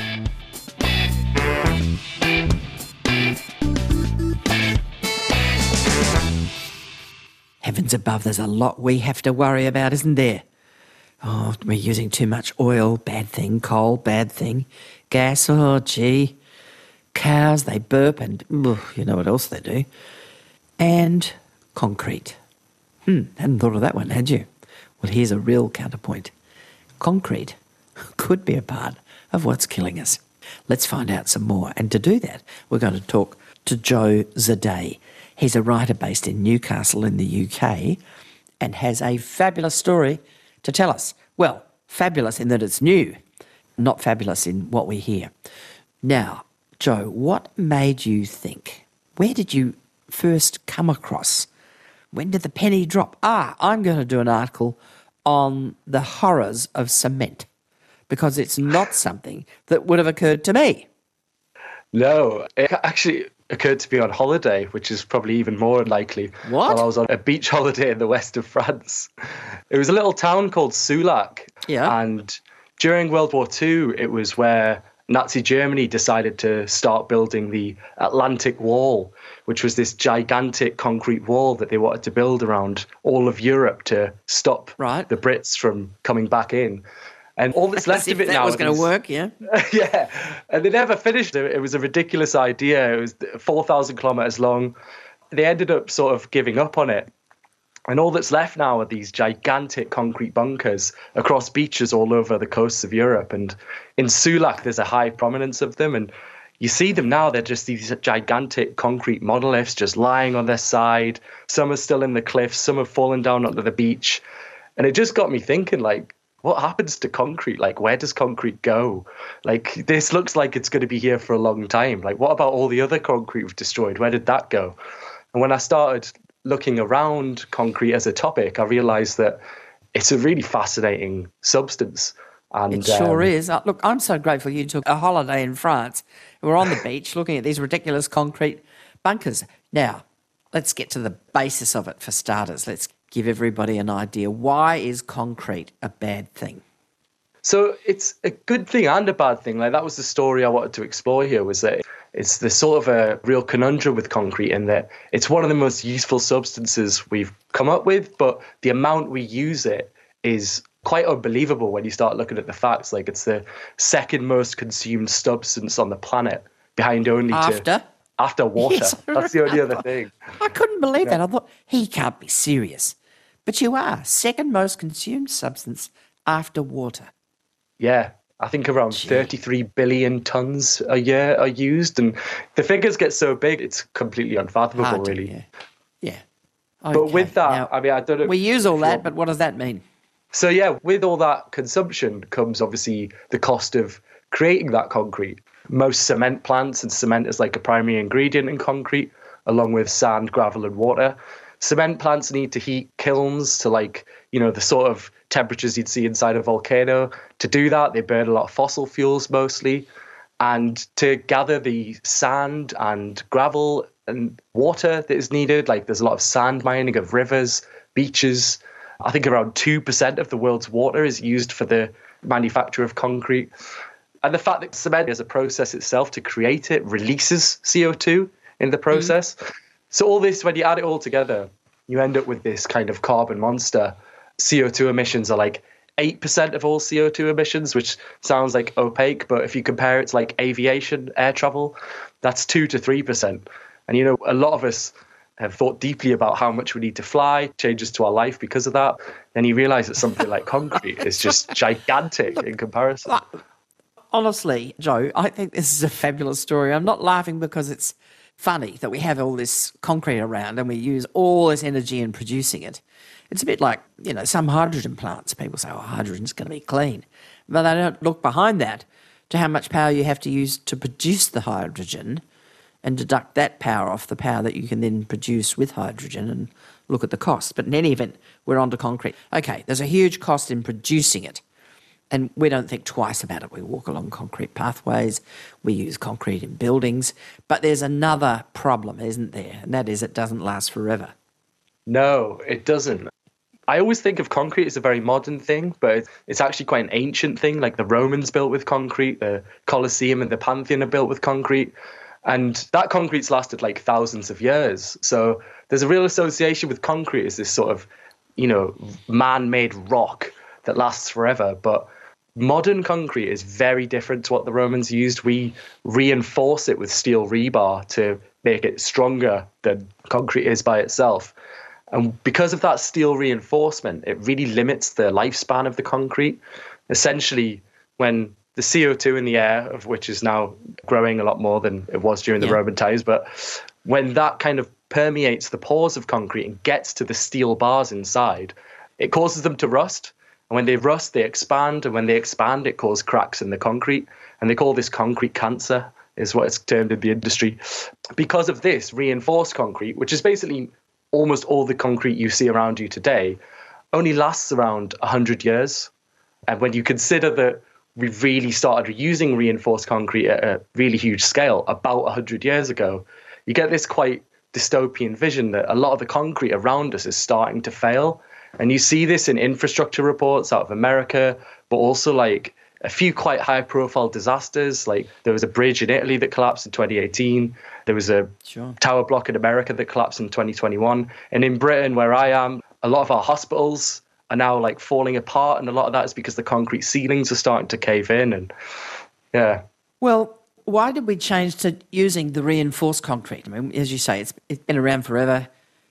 Speaker 2: Heavens above, there's a lot we have to worry about, isn't there? Oh, we're using too much oil, bad thing. Coal, bad thing. Gas, oh, gee. Cows, they burp and, ugh, you know what else they do. And concrete. Hmm, hadn't thought of that one, had you? Well, here's a real counterpoint. Concrete could be a part of what's killing us. Let's find out some more. And to do that, we're going to talk to Joe Zade. He's a writer based in Newcastle in the U K and has a fabulous story to tell us. Well, fabulous in that it's new, not fabulous in what we hear. Now, Joe, what made you think? Where did you first come across? When did the penny drop? Ah, I'm going to do an article on the horrors of cement, because it's not something that would have occurred to me.
Speaker 6: No, it actually occurred to me on holiday, which is probably even more unlikely.
Speaker 2: What?
Speaker 6: While I was on a beach holiday in the west of France. It was a little town called Soulac.
Speaker 2: Yeah.
Speaker 6: And during World War Two, it was where Nazi Germany decided to start building the Atlantic Wall, which was this gigantic concrete wall that they wanted to build around all of Europe to stop
Speaker 2: right.
Speaker 6: the Brits from coming back in. And all that's left
Speaker 2: As
Speaker 6: of it
Speaker 2: that
Speaker 6: now.
Speaker 2: That was going to work, yeah.
Speaker 6: Yeah. And they never finished it. It was a ridiculous idea. It was four thousand kilometres long. They ended up sort of giving up on it. And all that's left now are these gigantic concrete bunkers across beaches all over the coasts of Europe. And in Sulak, there's a high prominence of them. And you see them now, they're just these gigantic concrete monoliths just lying on their side. Some are still in the cliffs, some have fallen down onto the beach. And it just got me thinking, like, what happens to concrete? Like, where does concrete go? Like, this looks like it's going to be here for a long time. Like, what about all the other concrete we've destroyed? Where did that go? And when I started looking around concrete as a topic, I realized that it's a really fascinating substance. And,
Speaker 2: it sure
Speaker 6: um,
Speaker 2: is. Uh, look, I'm so grateful you took a holiday in France. We're on the beach looking at these ridiculous concrete bunkers. Now, let's get to the basis of it for starters. Let's give everybody an idea. Why is concrete a bad thing?
Speaker 6: So it's a good thing and a bad thing. Like, that was the story I wanted to explore here, was that it's the sort of a real conundrum with concrete in that it's one of the most useful substances we've come up with, but the amount we use it is quite unbelievable when you start looking at the facts. Like, it's the second most consumed substance on the planet, behind only
Speaker 2: After?
Speaker 6: to, after water.
Speaker 2: Yes,
Speaker 6: That's the only other thing.
Speaker 2: I couldn't believe that. I thought, he can't be serious. But you are. Second most consumed substance after water.
Speaker 6: Yeah. I think around
Speaker 2: Gee.
Speaker 6: thirty-three billion tons a year are used. And the figures get so big, it's completely unfathomable,
Speaker 2: Hard to-
Speaker 6: really.
Speaker 2: Yeah. yeah.
Speaker 6: But
Speaker 2: Okay,
Speaker 6: with that,
Speaker 2: now,
Speaker 6: I mean, I don't know.
Speaker 2: we use all that, but what does that mean?
Speaker 6: So, yeah, with all that consumption comes obviously the cost of creating that concrete. Most cement plants, and cement is like a primary ingredient in concrete, along with sand, gravel, and water. Cement plants need to heat kilns to, like, you know, the sort of temperatures you'd see inside a volcano. To do that, they burn a lot of fossil fuels mostly. And to gather the sand and gravel and water that is needed, like, there's a lot of sand mining of rivers, beaches. I think around two percent of the world's water is used for the manufacture of concrete. And the fact that cement as a process itself to create it releases C O two in the process. Mm. So all this, when you add it all together, you end up with this kind of carbon monster. C O two emissions are like eight percent of all C O two emissions, which sounds like opaque, but if you compare it to like aviation, air travel, that's two to three percent. And, you know, a lot of us have thought deeply about how much we need to fly, changes to our life because of that. Then you realize that something like concrete is just gigantic in comparison.
Speaker 2: Honestly, Joe, I think this is a fabulous story. I'm not laughing because it's funny that we have all this concrete around and we use all this energy in producing it. It's a bit like, you know, some hydrogen plants. People say, oh, hydrogen's going to be clean. But they don't look behind that to how much power you have to use to produce the hydrogen and deduct that power off the power that you can then produce with hydrogen and look at the cost. But in any event, we're on to concrete. Okay, there's a huge cost in producing it. And we don't think twice about it. We walk along concrete pathways. We use concrete in buildings. But there's another problem, isn't there? And that is it doesn't last forever.
Speaker 6: No, it doesn't. I always think of concrete as a very modern thing, but it's actually quite an ancient thing. Like the Romans built with concrete, the Colosseum and the Pantheon are built with concrete. And that concrete's lasted like thousands of years. So there's a real association with concrete as this sort of, you know, man-made rock that lasts forever. But modern concrete is very different to what the Romans used. We reinforce it with steel rebar to make it stronger than concrete is by itself. And because of that steel reinforcement, it really limits the lifespan of the concrete. Essentially, when the C O two in the air, of which is now growing a lot more than it was during the
Speaker 2: yeah.
Speaker 6: Roman times, but when that kind of permeates the pores of concrete and gets to the steel bars inside, it causes them to rust. And when they rust, they expand. And when they expand, it causes cracks in the concrete. And they call this concrete cancer, is what it's termed in the industry. Because of this, reinforced concrete, which is basically almost all the concrete you see around you today, only lasts around one hundred years. And when you consider that we really started using reinforced concrete at a really huge scale about one hundred years ago, you get this quite dystopian vision that a lot of the concrete around us is starting to fail. And you see this in infrastructure reports out of America, but also like a few quite high-profile disasters. Like there was a bridge in Italy that collapsed in twenty eighteen. There was a
Speaker 2: sure.
Speaker 6: tower block in America that collapsed in twenty twenty-one. And in Britain, where I am, a lot of our hospitals are now like falling apart, and a lot of that is because the concrete ceilings are starting to cave in. And yeah.
Speaker 2: Well, why did we change to using the reinforced concrete? I mean, as you say, it's it's been around forever.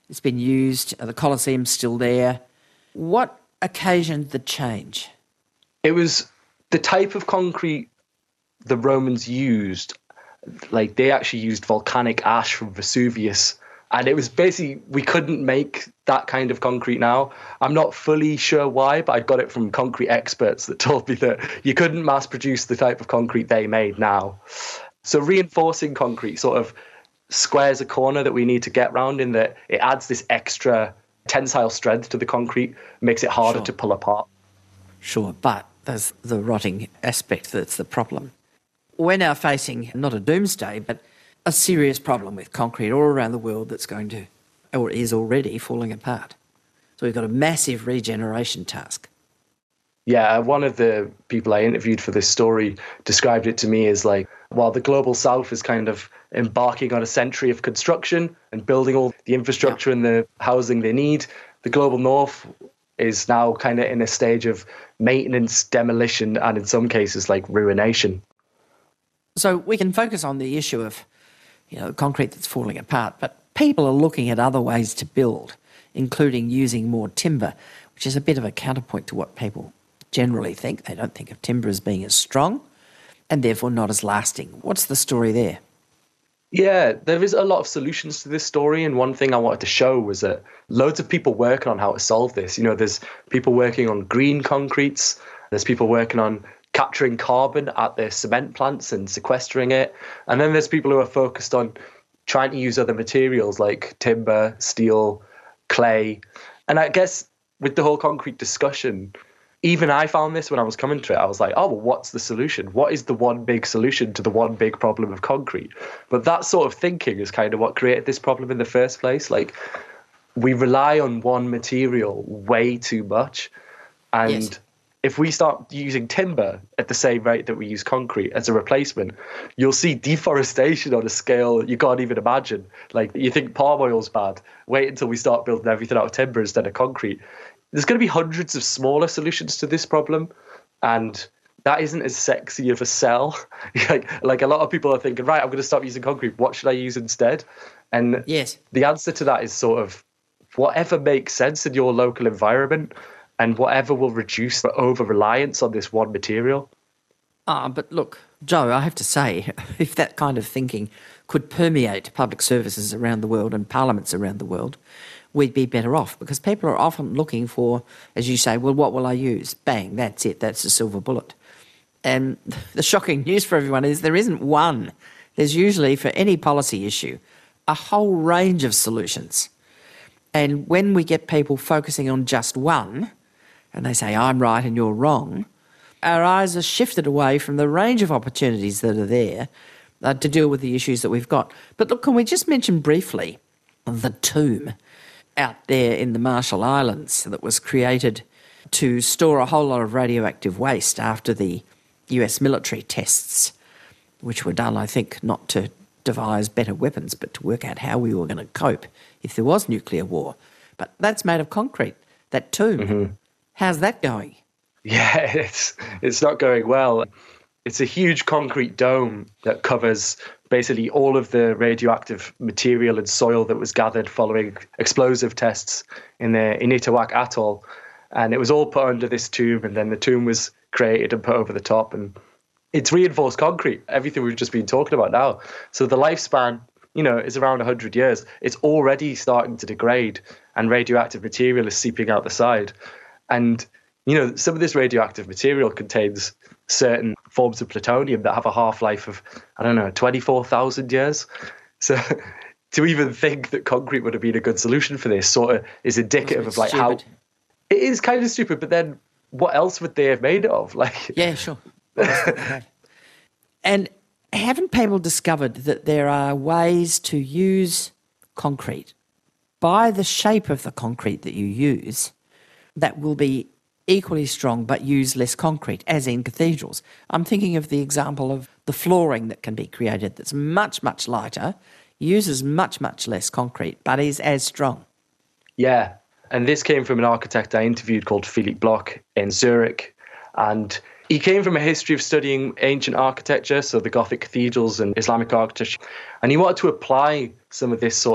Speaker 2: It's been used. The Colosseum's still there. What occasioned the change?
Speaker 6: It was the type of concrete the Romans used. Like, they actually used volcanic ash from Vesuvius. And it was basically, we couldn't make that kind of concrete now. I'm not fully sure why, but I got it from concrete experts that told me that you couldn't mass produce the type of concrete they made now. So reinforcing concrete sort of squares a corner that we need to get round, in that it adds this extra tensile strength to the concrete, makes it harder
Speaker 2: Sure.
Speaker 6: to pull apart.
Speaker 2: Sure, but there's the rotting aspect that's the problem. We're now facing not a doomsday, but a serious problem with concrete all around the world that's going to, or is already, falling apart. So we've got a massive regeneration task.
Speaker 6: Yeah, one of the people I interviewed for this story described it to me as like, while the global south is kind of embarking on a century of construction and building all the infrastructure yeah. and the housing they need, the global north is now kind of in a stage of maintenance, demolition, and in some cases like ruination.
Speaker 2: So we can focus on the issue of, you know, concrete that's falling apart, but people are looking at other ways to build, including using more timber, which is a bit of a counterpoint to what people generally think. They don't think of timber as being as strong and therefore not as lasting. What's the story there?
Speaker 6: Yeah, there is a lot of solutions to this story, and one thing I wanted to show was that loads of people working on how to solve this. You know, there's people working on green concretes, there's people working on capturing carbon at their cement plants and sequestering it, and then there's people who are focused on trying to use other materials like timber, steel, clay. And I guess with the whole concrete discussion, even I found this when I was coming to it. I was like, oh, well, what's the solution? What is the one big solution to the one big problem of concrete? But that sort of thinking is kind of what created this problem in the first place. Like, we rely on one material way too much. And
Speaker 2: yes.
Speaker 6: if we start using timber at the same rate that we use concrete as a replacement, you'll see deforestation on a scale you can't even imagine. Like, you think palm oil's bad. Wait until we start building everything out of timber instead of concrete. There's going to be hundreds of smaller solutions to this problem, and that isn't as sexy of a sell. like, like a lot of people are thinking, right, I'm going to stop using concrete. What should I use instead? And
Speaker 2: yes.
Speaker 6: the answer to that is sort of whatever makes sense in your local environment and whatever will reduce the over-reliance on this one material.
Speaker 2: Ah, but look, Joe, I have to say, if that kind of thinking could permeate public services around the world and parliaments around the world, we'd be better off, because people are often looking for, as you say, well, what will I use? Bang, that's it, that's the silver bullet. And the shocking news for everyone is there isn't one. There's usually, for any policy issue, a whole range of solutions. And when we get people focusing on just one, and they say, I'm right and you're wrong, our eyes are shifted away from the range of opportunities that are there uh, to deal with the issues that we've got. But look, can we just mention briefly the tomb out there in the Marshall Islands that was created to store a whole lot of radioactive waste after the U S military tests, which were done, I think, not to devise better weapons, but to work out how we were going to cope if there was nuclear war. But that's made of concrete, that tomb. Mm-hmm. How's that going?
Speaker 6: Yeah, it's it's not going well. It's a huge concrete dome that covers basically all of the radioactive material and soil that was gathered following explosive tests in the Initawak Atoll. And it was all put under this tomb, and then the tomb was created and put over the top. And it's reinforced concrete, everything we've just been talking about now. So the lifespan, you know, is around one hundred years. It's already starting to degrade, and radioactive material is seeping out the side. And, you know, some of this radioactive material contains certain forms of plutonium that have a half-life of, I don't know, twenty-four thousand years. So to even think that concrete would have been a good solution for this sort of is indicative of like
Speaker 2: stupid.
Speaker 6: how it is kind of stupid, but then what else would they have made it of? Like,
Speaker 2: yeah, sure. And haven't people discovered that there are ways to use concrete by the shape of the concrete that you use that will be equally strong but use less concrete, as in cathedrals? I'm thinking of the example of the flooring that can be created that's much, much lighter, uses much, much less concrete, but is as strong.
Speaker 6: Yeah, and this came from an architect I interviewed called Philippe Bloch in Zurich, and he came from a history of studying ancient architecture, so the Gothic cathedrals and Islamic architecture, and he wanted to apply some of this sort of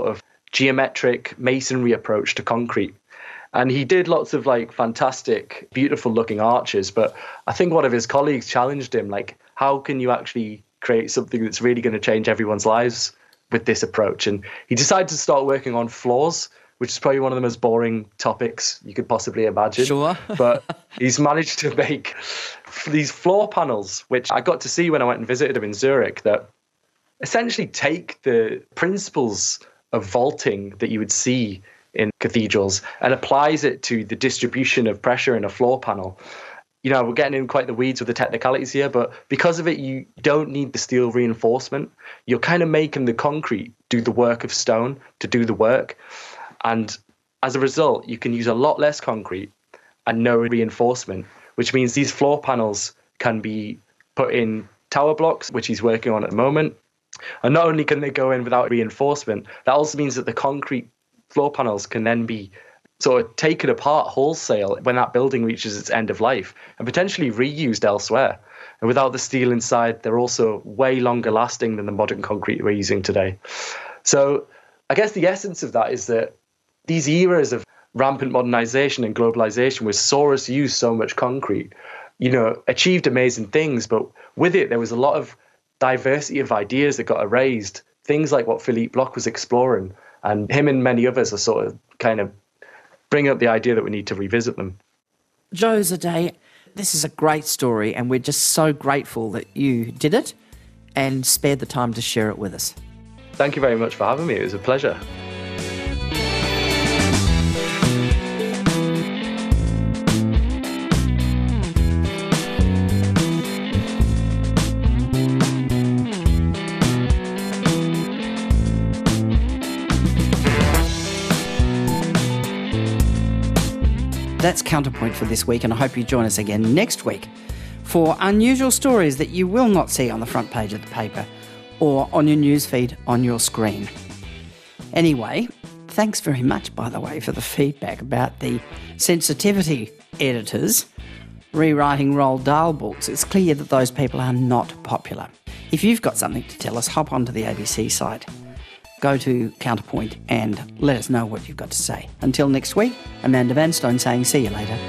Speaker 6: geometric masonry approach to concrete. And he did lots of like fantastic, beautiful looking arches. But I think one of his colleagues challenged him, like, how can you actually create something that's really going to change everyone's lives with this approach? And he decided to start working on floors, which is probably one of the most boring topics you could possibly imagine.
Speaker 2: Sure.
Speaker 6: But he's managed to make these floor panels, which I got to see when I went and visited him in Zurich, that essentially take the principles of vaulting that you would see in cathedrals and applies it to the distribution of pressure in a floor panel. You know, we're getting in quite the weeds with the technicalities here, but because of it, you don't need the steel reinforcement. You're kind of making the concrete do the work of stone to do the work. And as a result, you can use a lot less concrete and no reinforcement, which means these floor panels can be put in tower blocks, which he's working on at the moment. And not only can they go in without reinforcement, that also means that the concrete floor panels can then be sort of taken apart wholesale when that building reaches its end of life and potentially reused elsewhere. And without the steel inside, they're also way longer lasting than the modern concrete we're using today. So I guess the essence of that is that these eras of rampant modernization and globalization, where saw us use so much concrete, you know, achieved amazing things. But with it, there was a lot of diversity of ideas that got erased. Things like what Philippe Bloch was exploring. And him and many others are sort of kind of bringing up the idea that we need to revisit them.
Speaker 2: Joe Zade, this is a great story, and we're just so grateful that you did it and spared the time to share it with us.
Speaker 6: Thank you very much for having me. It was a pleasure.
Speaker 2: That's Counterpoint for this week, and I hope you join us again next week for unusual stories that you will not see on the front page of the paper or on your newsfeed on your screen. Anyway, thanks very much, by the way, for the feedback about the sensitivity editors rewriting Roald Dahl books. It's clear that those people are not popular. If you've got something to tell us, hop onto the A B C site. Go to Counterpoint and let us know what you've got to say. Until next week, Amanda Vanstone saying see you later.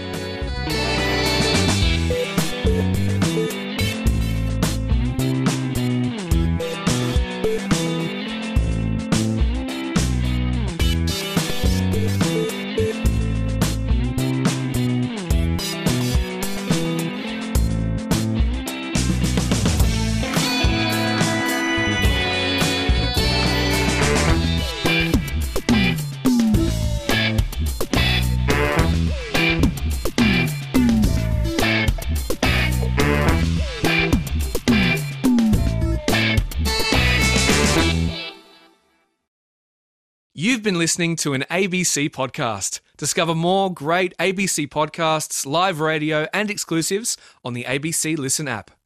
Speaker 1: You've been listening to an A B C podcast. Discover more great A B C podcasts, live radio and exclusives on the A B C Listen app.